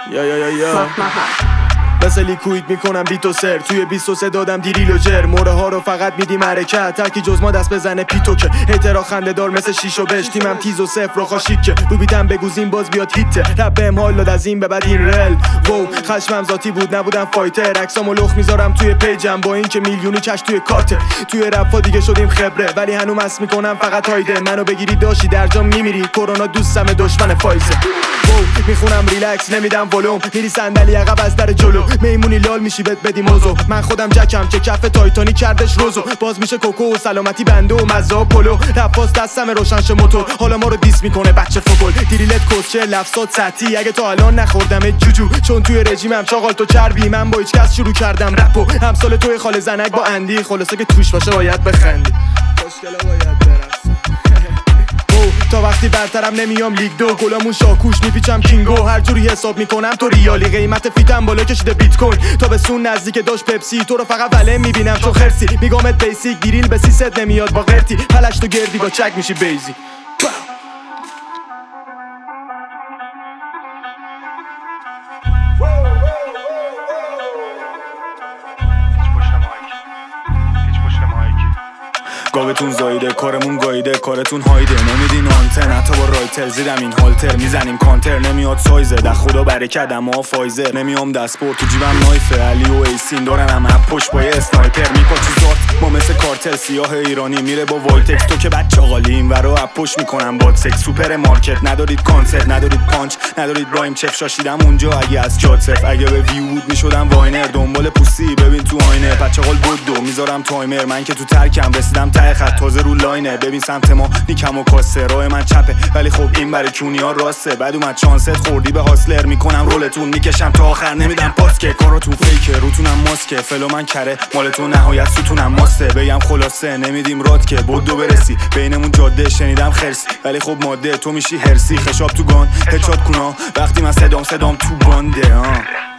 یا مثل لیکوید میکنم بیت و سر توی 23 دادم دیریل و جر موره ها رو فقط میدیم حرکت ترکی جز ما دست بزنه پیتو که هیترا خنده دار مثل شیش و بش تیمم تیز و صفر و خاشیکه رو بیتم بگوزیم باز بیاد هیته رب بهم حال داد از این به بعد این رل وو خشمم ذاتی بود نبودم فایتر عکسامو لخ میذارم توی پیجم با این که میلیونی چش توی کارت توی رپا دیگه شدیم خبره ولی هنوز مس میکنم فقط هایده منو بگیری داشی در جام میمیری کرونا دوستم دشمن فایزه میخونم ریلکس نمیدم ولوم میری صندلی عقب از در جلو میمونی لال میشی بهت بدیم موزو من خودم جکم که کف تایتانی کردش روزو باز میشه کوکو و سلامتی بنده و مزه و پلو رفاس دستم روشنش موتور حالا ما رو دیس میکنه بچه فوتبال دیریلت کوچه لفظات سطحی اگه تا الان نخوردم جوجو چون توی رژیمم چاقال تو چربی من با هیچ کس شروع کردم رپو همسال توی خاله زنک با اندی خلاصه که توش باشه باید بخندی خوشگلا باید برقص تا وقتی برترم نمیام لیگ دو گلامون شاکوش میپیچم کینگو هر جوری حساب میکنم تو ریالی قیمت فیتم بالا کشیده بیت کوین تا به سون نزدیک داشت پپسی تو رو فقط وله میبینم تو خرسی میگامت بیسیک دیریل به 300 نمیاد با قرتی پلش تو گردی با چک میشی بیزی گاوتون زایده کارمون گایده کارتون هایده نمیدین آنتن حتی با رایتر زیرم این هالتر میزنیم کانتر نمیاد سایزه در خدا برکت اما فایزر نمیام دستپورت تو جیبم نایفه علی و ایسین دارن هم پشت با یه اسنایپر میپاچی زارت ما مثل کارتل سیاه ایرانی میره با والتکس تو که بچه آقالیم ورا اپوش میکنم باد سکس سوپر مارکت ندارید کانسرت ندارید پانچ ندارید برایم چف شاشیدم اونجا اگه از جات صف اگه به ویو بود میشدم واینر دنبال پوسی ببین تو آینه بچه قال بود میذارم تایمر من که تو ترکم رسیدم خط تازه رو لاینه ببین سمت ما نیکم و کاسه راه من چپه ولی خب این برای کونیا راسته بعد اومد چانست خوردی به هاسلر میکنم رولتون میکشم تا آخر نمیدم پاس که کاراتون فیکه روتونم ماسکه فلو من کره مالتون نهایت ستونم ماسته بگم خلاصه نمیدیم رات که بدو برسی بینمون جاده شنیدم خرسی ولی خب ماده تو میشی هرسی خشاب تو گان هدشات کونا وقتی من صدام تو بانده